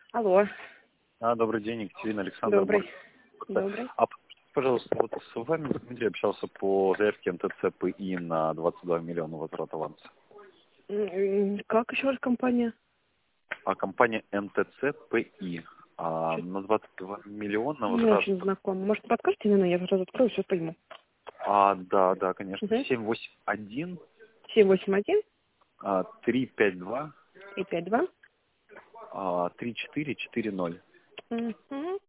Алло. Добрый день, Екатерина, Александр. Добрый. Добрый. Пожалуйста, вот с вами Дмитрий общался по заявке МТЦ ПИ на 22 миллиона возврат аванса. Как еще раз компания? Компания МТЦ ПИ на 22 миллиона Не возврат. очень знакомо. Может, подскажете, наверное, я сразу открою, все пойму. Да, конечно. Угу. 781 781 352 352. 3440. Угу.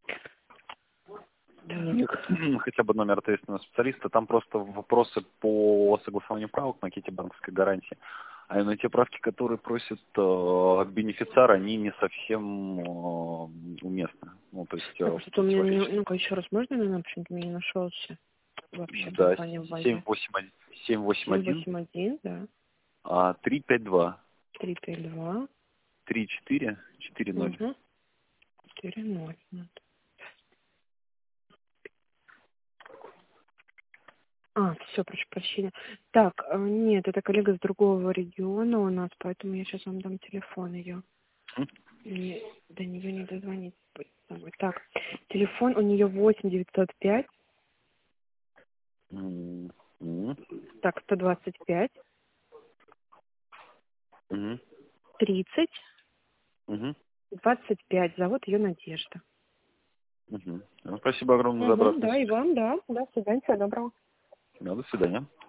Хотя бы номер ответственного специалиста. Там просто вопросы по согласованию правок на макете банковской гарантии. А именно те правки, которые просят бенефициар, они не совсем уместны. Ну, то есть Так, что-то у меня не... Ну-ка, еще раз можно, наверное, почему-то мне не нашелся вообще да, компания в базе. 781 781, да. 352 352. 3440. Угу. 4-0. Все, прошу прощения. Так, нет, это коллега с другого региона у нас, поэтому я сейчас вам дам телефон ее. До нее не дозвониться будет с собой. Так, телефон у нее 8 905, так, 125, 30, 25. Зовут ее Надежда. Спасибо огромное за обратную Да, и связь. вам, да. До свидания, всего доброго. До свидания.